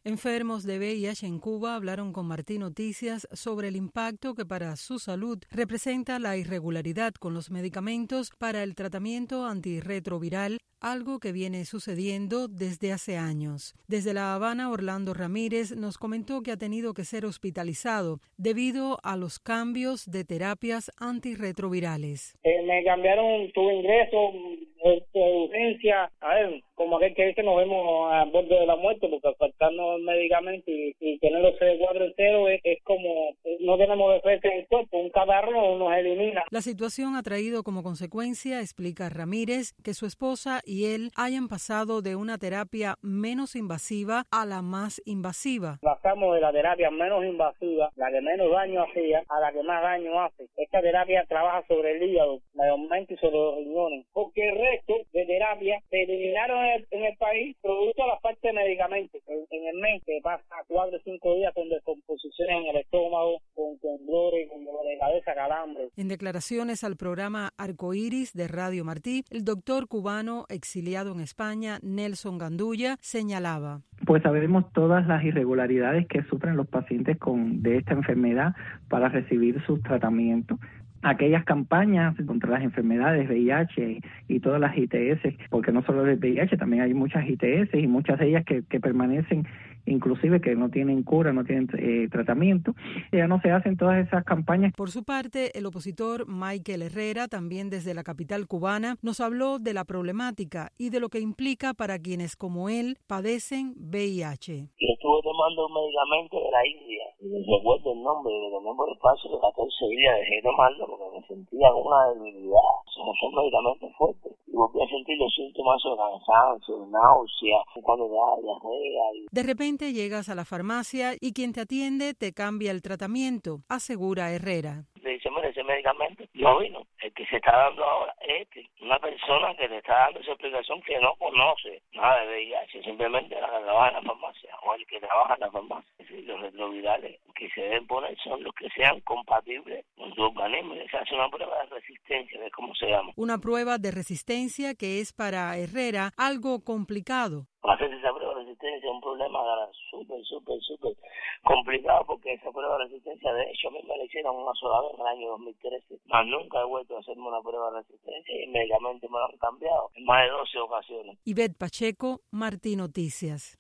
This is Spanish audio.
Enfermos de VIH en Cuba hablaron con Martín Noticias sobre el impacto que para su salud representa la irregularidad con los medicamentos para el tratamiento antirretroviral, algo que viene sucediendo desde hace años. Desde La Habana, Orlando Ramírez nos comentó que ha tenido que ser hospitalizado debido a los cambios de terapias antirretrovirales. Me cambiaron, tuve ingreso, urgencia, como aquel que dice, nos vemos al borde de la muerte, porque faltarnos el medicamento y tener los CD4 enteros es como no tenemos defensa en el cuerpo, un catarro nos elimina. La situación ha traído como consecuencia, explica Ramírez, que su esposa y él hayan pasado de una terapia menos invasiva a la más invasiva. Pasamos de la terapia menos invasiva, la que menos daño hacía, a la que más daño hace. Esta terapia trabaja sobre el hígado, mayormente, y sobre los riñones, porque el resto de terapias se eliminaron en el país producto de la falta de medicamentos. En el mes que pasa 4 o 5 días con descomposiciones en el estómago, con dolores de cabeza, calambre. En declaraciones al programa Arcoíris de Radio Martí, el doctor cubano exiliado en España, Nelson Gandulla, señalaba: pues sabemos todas las irregularidades que sufren los pacientes de esta enfermedad para recibir sus tratamientos. Aquellas campañas contra las enfermedades VIH y todas las ITS, porque no solo el VIH, también hay muchas ITS y muchas de ellas que permanecen, inclusive que no tienen cura, no tienen tratamiento. Ya no se hacen todas esas campañas. Por su parte, el opositor Michael Herrera, también desde la capital cubana, nos habló de la problemática y de lo que implica para quienes como él padecen VIH. Yo estuve tomando un medicamento de la India, y no recuerdo el nombre, de los nombres de paso de 14 días dejé de tomarlo porque me sentía con una debilidad. Son medicamentos fuertes. Y volví a sentir los síntomas de cansancio, náusea, cuando te da diarrea. De repente llegas a la farmacia y quien te atiende te cambia el tratamiento, asegura Herrera. Le dice, mira, ese medicamento no vino. El que se está dando ahora es una persona que le está dando esa explicación que no conoce nada de VIH, simplemente la que trabaja en la farmacia o el que trabaja en la farmacia. Es decir, los retrovirales que se deben poner son los que sean compatibles con tu organismo. Se hace una prueba de resistencia, es como se llama. Una prueba de resistencia que es para Herrera algo complicado. Hacer esa prueba de resistencia es un problema súper complicado, porque esa prueba de resistencia, de hecho, a mí me la hicieron una sola vez en el año 2013. Más nunca he vuelto a hacerme una prueba de resistencia y inmediatamente me lo han cambiado en más de 12 ocasiones. Ivette Pacheco, Martí Noticias.